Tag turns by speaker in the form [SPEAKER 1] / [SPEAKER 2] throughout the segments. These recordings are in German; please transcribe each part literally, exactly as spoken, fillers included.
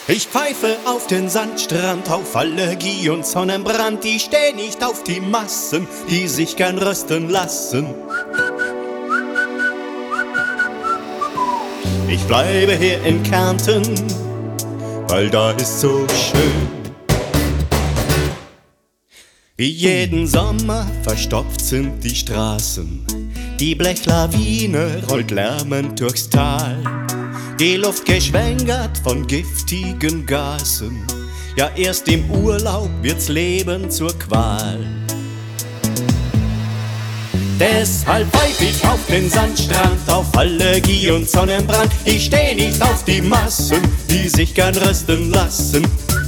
[SPEAKER 1] Ich pfeife auf den Sandstrand, auf Allergie und Sonnenbrand. Ich steh nicht auf die Massen, die sich gern rösten lassen. Ich bleibe hier in Kärnten, weil da ist so schön. Wie jeden Sommer verstopft sind die Straßen. Die Blechlawine rollt lärmend durchs Tal. Die Luft geschwängert von giftigen Gasen. Ja, erst im Urlaub wird's Leben zur Qual. Deshalb pfeif ich auf den Sandstrand, auf Allergie und Sonnenbrand. Ich steh nicht auf die Massen, die sich gern rösten lassen.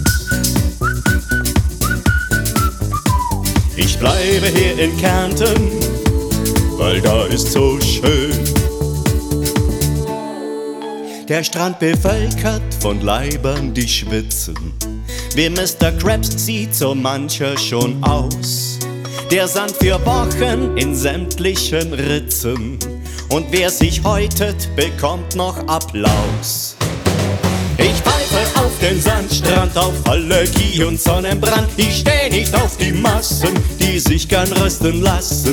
[SPEAKER 1] Ich bleibe hier in Kärnten, weil da ist so schön. Der Strand bevölkert von Leibern, die schwitzen. Wie Mister Krabs sieht so mancher schon aus. Der Sand für Wochen in sämtlichen Ritzen. Und wer sich häutet, bekommt noch Applaus. Ich pfeife auf den Sandstrand, auf Allergie und Sonnenbrand. Ich steh nicht auf die Massen, die sich gern rösten lassen.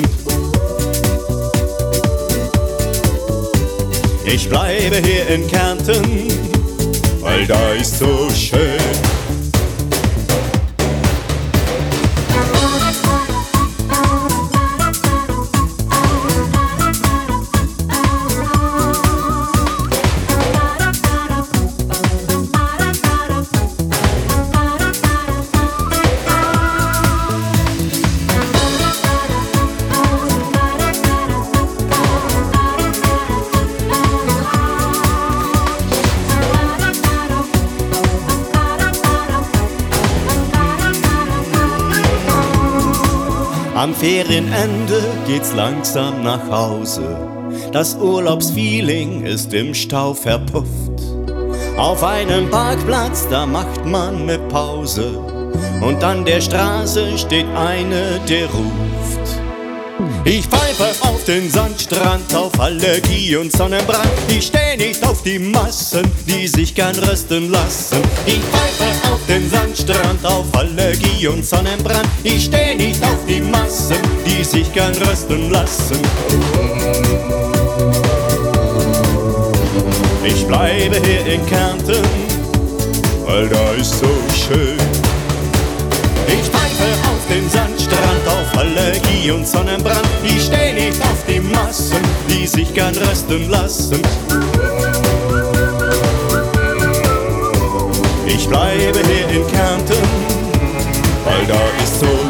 [SPEAKER 1] Ich bleibe hier in Kärnten, weil da ist so schön. Am Ferienende geht's langsam nach Hause. Das Urlaubsfeeling ist im Stau verpufft. Auf einem Parkplatz, da macht man ne Pause. Und an der Straße steht eine, der ruft. Ich pfeife auf den Sandstrand, auf Allergie und Sonnenbrand. Ich steh nicht auf die Massen, die sich gern rösten lassen. Ich pfeife auf den Sandstrand, auf Allergie und Sonnenbrand. Ich steh nicht auf die Massen, die sich gern rösten lassen. Ich bleibe hier in Kärnten, weil da ist so schön. Ich pfeife auf den Sandstrand, auf Allergie und Sonnenbrand. Ich steh nicht auf die Massen, die sich gern rösten lassen. Ich bleibe hier in Kärnten, weil da ist so